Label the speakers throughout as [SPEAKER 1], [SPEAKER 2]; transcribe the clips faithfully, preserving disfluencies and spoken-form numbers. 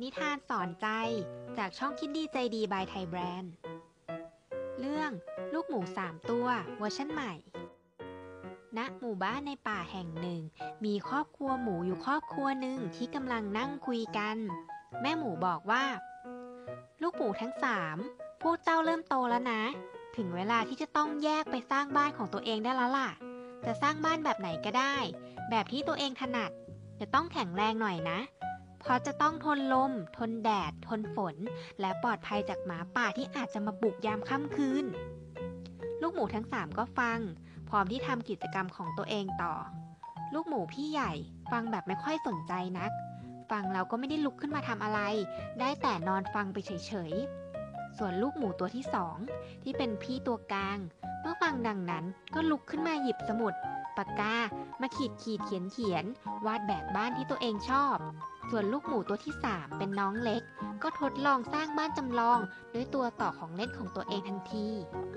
[SPEAKER 1] นิทานสอนใจจากช่องคิดดีใจดีบายไทยแบรนด์เรื่องลูกหมูสามตัวเวอร์ชันใหม่ณหมู่บ้านในป่าแห่งหนึ่งมีครอบครัวหมูอยู่ครอบครัวหนึ่งที่กำลังนั่งคุยกันแม่หมูบอกว่าลูกหมูทั้งสามพวกเจ้าเริ่มโตแล้วนะถึงเวลาที่จะต้องแยกไปสร้างบ้านของตัวเองได้แล้วล่ะจะสร้างบ้านแบบไหนก็ได้แบบที่ตัวเองถนัดจะต้องแข็งแรงหน่อยนะเพราะจะต้องทนลมทนแดดทนฝนและปลอดภัยจากหมาป่าที่อาจจะมาบุกยามค่ำคืนลูกหมูทั้งสามก็ฟังพร้อมที่ทำกิจกรรมของตัวเองต่อลูกหมูพี่ใหญ่ฟังแบบไม่ค่อยสนใจนักฟังแล้วก็ไม่ได้ลุกขึ้นมาทำอะไรได้แต่นอนฟังไปเฉยๆส่วนลูกหมูตัวที่สองที่เป็นพี่ตัวกลางเมื่อฟังดังนั้นก็ลุกขึ้นมาหยิบสมุดปากกามาขีดขีดเขียนเขียนวาดแบบบ้านที่ตัวเองชอบส่วนลูกหมูตัวที่สามเป็นน้องเล็กก็ทดลองสร้างบ้านจำลองด้วยตัวต่อของเล่นของตัวเองทันที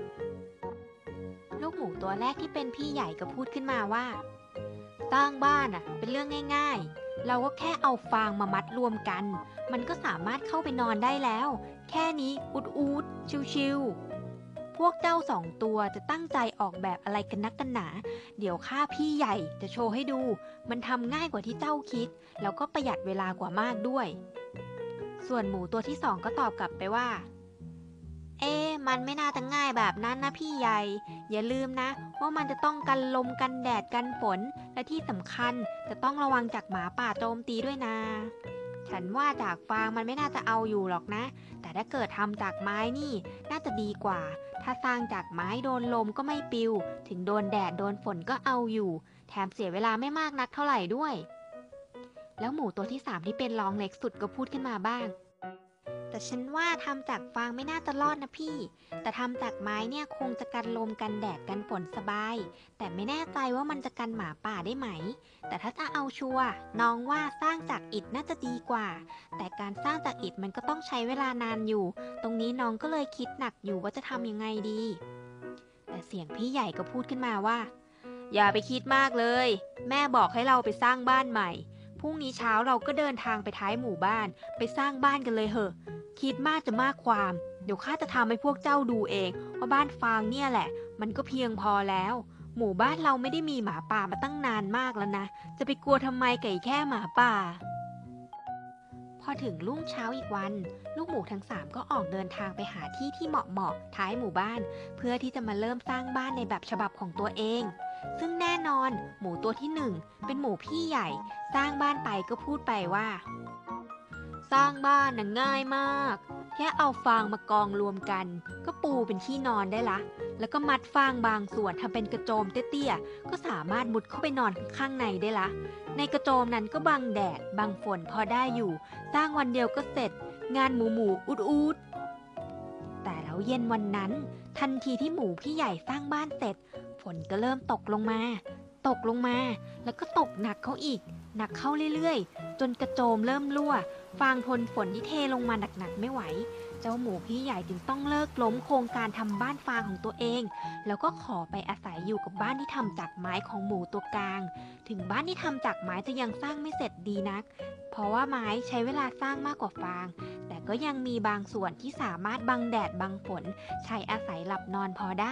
[SPEAKER 1] ลูกหมูตัวแรกที่เป็นพี่ใหญ่ก็พูดขึ้นมาว่าสร้างบ้านอ่ะเป็นเรื่องง่ายๆเราก็แค่เอาฟางมามัดรวมกันมันก็สามารถเข้าไปนอนได้แล้วแค่นี้อุดอุดชิวๆพวกเจ้าสองตัวจะตั้งใจออกแบบอะไรกันนักกันหนาเดี๋ยวข้าพี่ใหญ่จะโชว์ให้ดูมันทำง่ายกว่าที่เจ้าคิดแล้วก็ประหยัดเวลากว่ามากด้วยส่วนหมูตัวที่สองก็ตอบกลับไปว่าเอ๊ะมันไม่น่าจะง่ายแบบนั้นนะพี่ใหญ่อย่าลืมนะว่ามันจะต้องกันลมกันแดดกันฝนและที่สำคัญจะต้องระวังจากหมาป่าโจมตีด้วยนะฉันว่าจากฟางมันไม่น่าจะเอาอยู่หรอกนะแต่ถ้าเกิดทำจากไม้นี่น่าจะดีกว่าถ้าสร้างจากไม้โดนลมก็ไม่ปลิวถึงโดนแดดโดนฝนก็เอาอยู่แถมเสียเวลาไม่มากนักเท่าไหร่ด้วยแล้วหมูตัวที่สามที่เป็นรองเล็กสุดก็พูดขึ้นมาบ้างแต่ฉันว่าทำจากฟางไม่น่าจะรอดนะพี่แต่ทำจากไม้เนี่ยคงจะกันลมกันแดดกันฝนสบายแต่ไม่แน่ใจว่ามันจะกันหมาป่าได้ไหมแต่ถ้าจะเอาชัวร์น้องว่าสร้างจากอิฐน่าจะดีกว่าแต่การสร้างจากอิฐมันก็ต้องใช้เวลานานอยู่ตรงนี้น้องก็เลยคิดหนักอยู่ว่าจะทำยังไงดีแต่เสียงพี่ใหญ่ก็พูดขึ้นมาว่าอย่าไปคิดมากเลยแม่บอกให้เราไปสร้างบ้านใหม่พรุ่งนี้เช้าเราก็เดินทางไปท้ายหมู่บ้านไปสร้างบ้านกันเลยเหอะคิดมากจะมากความเดี๋ยวข้าจะทำให้พวกเจ้าดูเองว่าบ้านฟางเนี่ยแหละมันก็เพียงพอแล้วหมู่บ้านเราไม่ได้มีหมาป่ามาตั้งนานมากแล้วนะจะไปกลัวทำไมไก่แค่หมาป่าพอถึงรุ่งเช้าอีกวันลูกหมูทั้งสามก็ออกเดินทางไปหาที่ที่เหมาะๆท้ายหมู่บ้านเพื่อที่จะมาเริ่มสร้างบ้านในแบบฉบับของตัวเองซึ่งแน่นอนหมูตัวที่หนึ่งเป็นหมูพี่ใหญ่สร้างบ้านไปก็พูดไปว่าสร้างบ้านน่ะง่ายมากแค่เอาฟางมากองรวมกันก็ปูเป็นที่นอนได้ละแล้วก็มัดฟางบางส่วนทำเป็นกระโจมเตี้ยๆก็สามารถมุดเข้าไปนอนข้างในได้ละในกระโจมนั้นก็บังแดดบังฝนพอได้อยู่สร้างวันเดียวก็เสร็จงานหมูหมูอุดอุดแต่แล้วเย็นวันนั้นทันทีที่หมูพี่ใหญ่สร้างบ้านเสร็จฝนก็เริ่มตกลงมาตกลงมาแล้วก็ตกหนักเข้าอีกหนักเข้าเรื่อยๆจนกระโจมเริ่มรั่วฟางทนฝนที่เทลงมาหนักๆไม่ไหวเจ้าหมูพี่ใหญ่จึงต้องเลิกล้มโครงการทำบ้านฟางของตัวเองแล้วก็ขอไปอาศัยอยู่กับบ้านที่ทำจากไม้ของหมูตัวกลางถึงบ้านที่ทำจากไม้จะยังสร้างไม่เสร็จดีนักเพราะว่าไม้ใช้เวลาสร้างมากกว่าฟางแต่ก็ยังมีบางส่วนที่สามารถบังแดดบังฝนใช้อาศัยหลับนอนพอได้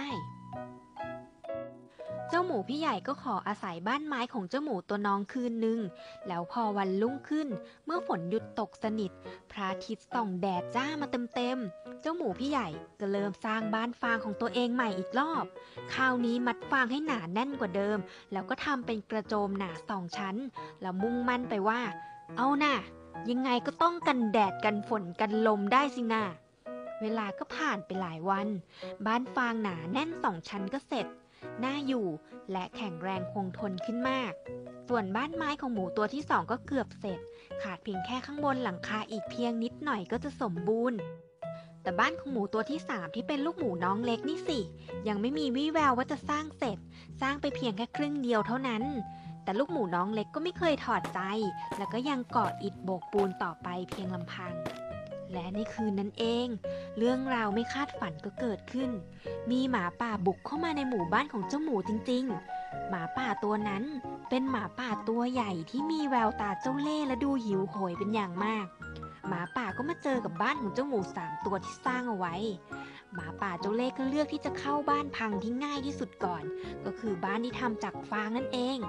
[SPEAKER 1] เจ้าหมูพี่ใหญ่ก็ขออาศัยบ้านไม้ของเจ้าหมูตัวน้องคืนนึงแล้วพอวันรุ่งขึ้นเมื่อฝนหยุดตกสนิทพระอาทิตย์ส่องแดดจ้ามาเต็มๆเจ้าหมูพี่ใหญ่ก็เริ่มสร้างบ้านฟางของตัวเองใหม่อีกรอบคราวนี้มัดฟางให้หนาแน่นกว่าเดิมแล้วก็ทำเป็นกระโจมหนาสองชั้นแล้วมุ่งมั่นไปว่าเอาน่ะยังไงก็ต้องกันแดดกันฝนกันลมได้สินะเวลาก็ผ่านไปหลายวันบ้านฟางหนาแน่นสองชั้นก็เสร็จน่าอยู่และแข็งแรงคงทนขึ้นมากส่วนบ้านไม้ของหมูตัวที่สองก็เกือบเสร็จขาดเพียงแค่ข้างบนหลังคาอีกเพียงนิดหน่อยก็จะสมบูรณ์แต่บ้านของหมูตัวที่สามที่เป็นลูกหมูน้องเล็กนี่สิยังไม่มีวี่แววว่าจะสร้างเสร็จสร้างไปเพียงแค่ครึ่งเดียวเท่านั้นแต่ลูกหมูน้องเล็กก็ไม่เคยถอดใจแล้วก็ยังก่ออิฐโบกปูนต่อไปเพียงลำพังและในคืนนั้นเองเรื่องราวไม่คาดฝันก็เกิดขึ้นมีหมาป่าบุกเข้ามาในหมู่บ้านของเจ้าหมูจริงๆหมาป่าตัวนั้นเป็นหมาป่าตัวใหญ่ที่มีแววตาเจ้าเล่ห์และดูหิวโหยเป็นอย่างมากหมาป่าก็มาเจอกับบ้านของเจ้าหมูสามตัวที่สร้างเอาไว้หมาป่าเจ้าเล่ห์ก็เลือกที่จะเข้าบ้านพังที่ง่ายที่สุดก่อนก็คือบ้านที่ทำจากฟางนั่นเอง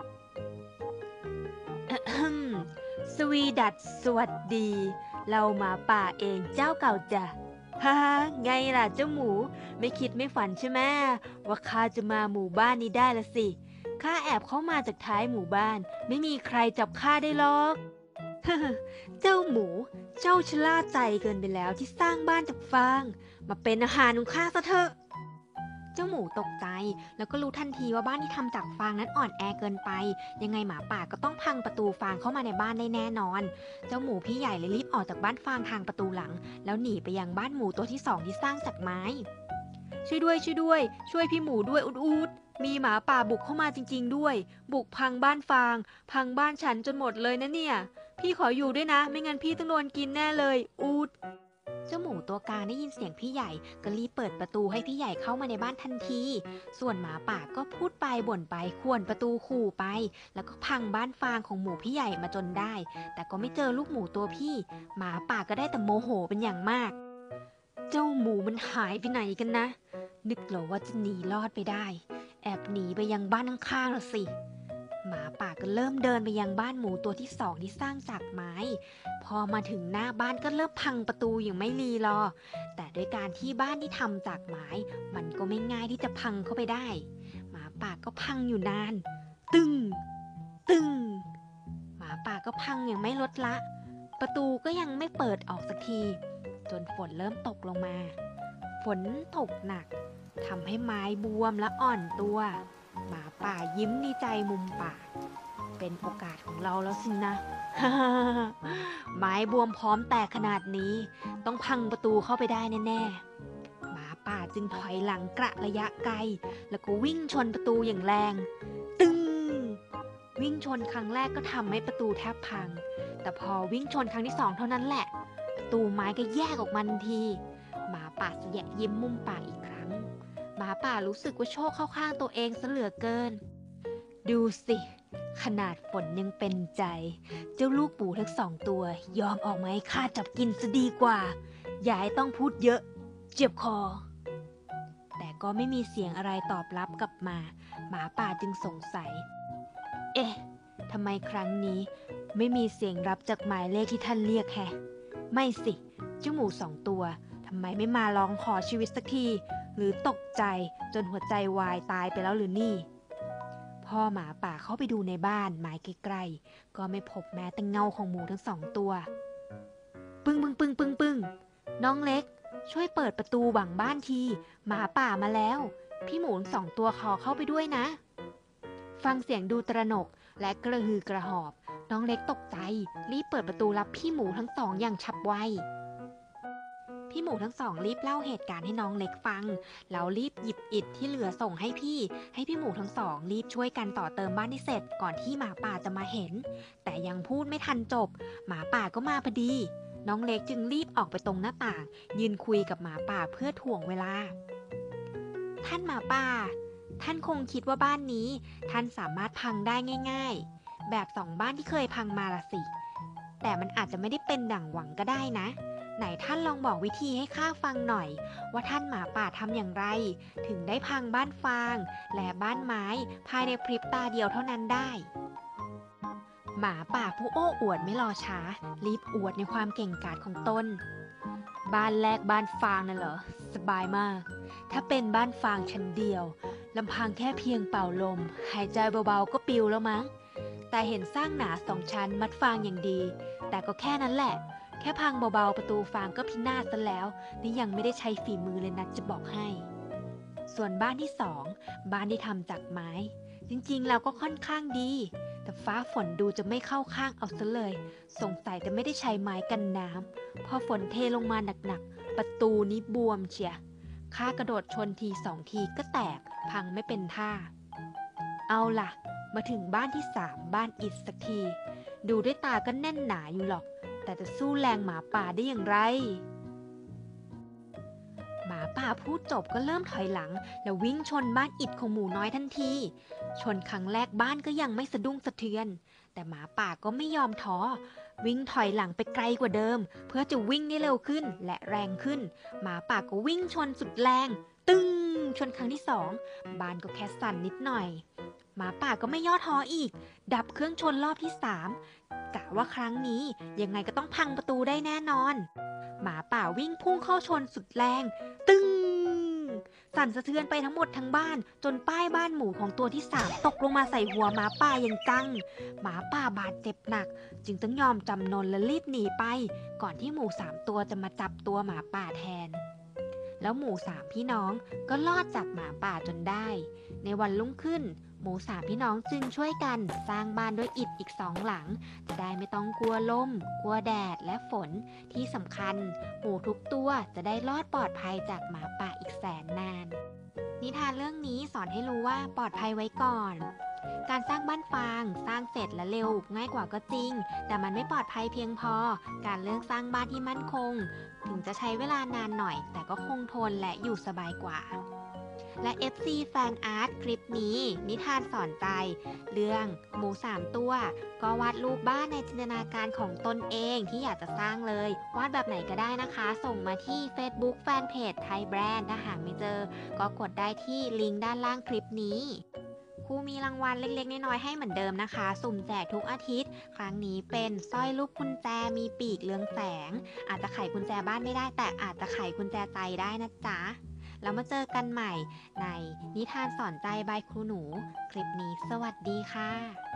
[SPEAKER 1] อะฮึ่มสวีดัสสวัสดี เราหมาป่าเองเจ้าเก่าจ้ะฮ่าไงล่ะเจ้าหมูไม่คิดไม่ฝันใช่ไหมว่าข้าจะมาหมู่บ้านนี้ได้ละสิข้าแอบเข้ามาจากท้ายหมู่บ้านไม่มีใครจับข้าได้หรอก เจ้าหมูเจ้าชะล่าใจเกินไปแล้วที่สร้างบ้านจากฟางมาเป็นอาหารของข้าซะเถอะเจ้าหมูตกใจแล้วก็รู้ทันทีว่าบ้านที่ทำจากฟางนั้นอ่อนแอเกินไปยังไงหมาป่าก็ต้องพังประตูฟางเข้ามาในบ้านได้แน่นอนเจ้าหมูพี่ใหญ่เลยรีบออกจากบ้านฟางทางประตูหลังแล้วหนีไปยังบ้านหมูตัวที่สองที่สร้างจากไม้ช่วยด้วยช่วยด้วยช่วยพี่หมูด้วยอุดอุดมีหมาป่าบุกเข้ามาจริงๆด้วยบุกพังบ้านฟางพังบ้านฉันจนหมดเลยนะเนี่ยพี่ขออยู่ด้วยนะไม่งั้นพี่ต้องโดนกินแน่เลยอูดเจ้าหมูตัวกลางได้ยินเสียงพี่ใหญ่ก็รีบเปิดประตูให้พี่ใหญ่เข้ามาในบ้านทันทีส่วนหมาป่าก็พูดไปบ่นไปข่วนประตูขู่ไปแล้วก็พังบ้านฟางของหมูพี่ใหญ่มาจนได้แต่ก็ไม่เจอลูกหมูตัวพี่หมาป่าก็ได้แต่โมโหเป็นอย่างมากเจ้าหมูมันหายไปไหนกันนะนึกเหรอว่าจะหนีรอดไปได้แอบหนีไปยังบ้านข้างๆละสิหมาป่าก็เริ่มเดินไปยังบ้านหมูตัวที่สองที่สร้างจากไม้พอมาถึงหน้าบ้านก็เริ่มพังประตูอย่างไม่รีรอแต่ด้วยการที่บ้านที่ทำจากไม้มันก็ไม่ง่ายที่จะพังเข้าไปได้หมาป่าก็พังอยู่นานตึงตึงหมาป่าก็พังอย่างไม่ลดละประตูก็ยังไม่เปิดออกสักทีจนฝนเริ่มตกลงมาฝนตกหนักทำให้ไม้บวมและอ่อนตัวหมาป่ายิ้มในใจมุมปากเป็นโอกาสของเราแล้วสินะ ไม้บวมพร้อมแตกขนาดนี้ต้องพังประตูเข้าไปได้แน่ๆหมาป่าจึงถอยหลังกระระยะไกลแล้วก็วิ่งชนประตูอย่างแรงตึ้งวิ่งชนครั้งแรกก็ทำให้ประตูแทบพังแต่พอวิ่งชนครั้งที่สองเท่านั้นแหละประตูไม้ก็แยกออกมาทันทีหมาป่าแสยะยิ้มมุมปากอีกครั้งหมาป่ารู้สึกว่าโชคเข้าข้างตัวเองซะเหลือเกินดูสิขนาดฝนยังเป็นใจเจ้าลูกปูทั้งสองตัวยอมออกมาให้ข้าจับกินซะดีกว่าอย่าให้ต้องพูดเยอะเจ็บคอแต่ก็ไม่มีเสียงอะไรตอบรับกลับมาหมาป่าจึงสงสัยเอ๊ะทำไมครั้งนี้ไม่มีเสียงรับจากหมายเลขที่ท่านเรียกแฮะไม่สิเจ้าหมูสองตัวทำไมไม่มาร้องขอชีวิตสักทีหรือตกใจจนหัวใจวายตายไปแล้วหรือนี่พ่อหมาป่าเข้าไปดูในบ้านหมายใกล้ๆก็ไม่พบแม้แต่เงาของหมูทั้งสองตัวปึ้งปึ้งปึ้งปึ้งปึ้งน้องเล็กช่วยเปิดประตูหวังบ้านทีหมาป่ามาแล้วพี่หมูทั้งสองตัวขอเข้าไปด้วยนะฟังเสียงดูตระหนกและกระหือกระหอบน้องเล็กตกใจรีบเปิดประตูรับพี่หมูทั้งสองอย่างฉับไวพี่หมูทั้งสองรีบเล่าเหตุการณ์ให้น้องเล็กฟังแล้วรีบหยิบอิฐที่เหลือส่งให้พี่ให้พี่หมูทั้งสองรีบช่วยกันต่อเติมบ้านให้เสร็จก่อนที่หมาป่าจะมาเห็นแต่ยังพูดไม่ทันจบหมาป่าก็มาพอดีน้องเล็กจึงรีบออกไปตรงหน้าต่างยืนคุยกับหมาป่าเพื่อถ่วงเวลาท่านหมาป่าท่านคงคิดว่าบ้านนี้ท่านสามารถพังได้ง่ายๆแบบสองบ้านที่เคยพังมาละสิแต่มันอาจจะไม่ได้เป็นดั่งหวังก็ได้นะไหนท่านลองบอกวิธีให้ข้าฟังหน่อยว่าท่านหมาป่าทำอย่างไรถึงได้พังบ้านฟางและบ้านไม้ภายในพริบตาเดียวเท่านั้นได้หมาป่าผู้โอ้อวดไม่รอช้ารีบอวดในความเก่งกาจของตนบ้านแรกบ้านฟางน่ะเหรอสบายมากถ้าเป็นบ้านฟางชั้นเดียวลำพังแค่เพียงเป่าลมหายใจเบาๆก็ปิวแล้วมั้งแต่เห็นสร้างหนาสองชั้นมัดฟางอย่างดีแต่ก็แค่นั้นแหละแค่พังเบาๆประตูฟางก็พินาศซะแล้วนี่ยังไม่ได้ใช้ฝีมือเลยนะจะบอกให้ส่วนบ้านที่สองบ้านที่ทำจากไม้จริงๆแล้วก็ค่อนข้างดีแต่ฟ้าฝนดูจะไม่เข้าข้างเอาซะเลยสงสัยจะไม่ได้ใช้ไม้กันน้ำพอฝนเทลงมาหนักๆประตูนี้บวมเชียข้ากระโดดชนทีสองทีก็แตกพังไม่เป็นท่าเอาล่ะมาถึงบ้านที่สามบ้านอิฐสักทีดูด้วยตาก็แน่นหนาอยู่หรอกแต่จะสู้แรงหมาป่าได้อย่างไรหมาป่าพูดจบก็เริ่มถอยหลังแล้ววิ่งชนบ้านอิฐของหมูน้อยทันทีชนครั้งแรกบ้านก็ยังไม่สะดุ้งสะเทือนแต่หมาป่าก็ไม่ยอมท้อวิ่งถอยหลังไปไกลกว่าเดิมเพื่อจะวิ่งได้เร็วขึ้นและแรงขึ้นหมาป่าก็วิ่งชนสุดแรงตึ้งชนครั้งที่สองบ้านก็แค่สั่นนิดหน่อยหมาป่าก็ไม่ย่อท้ออีกดับเครื่องชนรอบที่สามกะว่าครั้งนี้ยังไงก็ต้องพังประตูได้แน่นอนหมาป่าวิ่งพุ่งเข้าชนสุดแรงตึ้งสั่นสะเทือนไปทั้งหมดทั้งบ้านจนป้ายบ้านหมูของตัวที่สามตกลงมาใส่หัวหมาป่าอย่างจังหมาป่าบาดเจ็บหนักจึงต้องยอมจำนนและรีบหนีไปก่อนที่หมูสามตัวจะมาจับตัวหมาป่าแทนแล้วหมูสามพี่น้องก็รอดจากหมาป่าจนได้ในวันรุ่งขึ้นหมูสามพี่น้องจึงช่วยกันสร้างบ้านด้วยอิฐอีกสองหลังจะได้ไม่ต้องกลัวลมกลัวแดดและฝนที่สำคัญหมูทุกตัวจะได้รอดปลอดภัยจากหมาป่าอีกแสนนานนิทานเรื่องนี้สอนให้รู้ว่าปลอดภัยไว้ก่อนการสร้างบ้านฟางสร้างเสร็จและเร็วง่ายกว่าก็จริงแต่มันไม่ปลอดภัยเพียงพอการเลือกสร้างบ้านที่มั่นคงถึงจะใช้เวลานานหน่อยแต่ก็คงทนและอยู่สบายกว่าและ เอฟ ซี Fan Art คลิปนี้นิทานสอนใจเรื่องหมูสามตัวก็วาดรูปบ้านในจินตนาการของตนเองที่อยากจะสร้างเลยวาดแบบไหนก็ได้นะคะส่งมาที่ Facebook Fanpage ไทยแบรนด์ถ้าหาไม่เจอก็กดได้ที่ลิงก์ด้านล่างคลิปนี้ครูมีรางวัลเล็กๆน้อยๆให้เหมือนเดิมนะคะสุ่มแจกทุกอาทิตย์ครั้งนี้เป็นสร้อยรูปกุญแจมีปีกเรืองแสงอาจจะไขกุญแจบ้านไม่ได้แต่อาจจะไขกุญแจใจได้นะจ๊ะแล้วมาเจอกันใหม่ในนิทานสอนใจบายครูหนูคลิปนี้สวัสดีค่ะ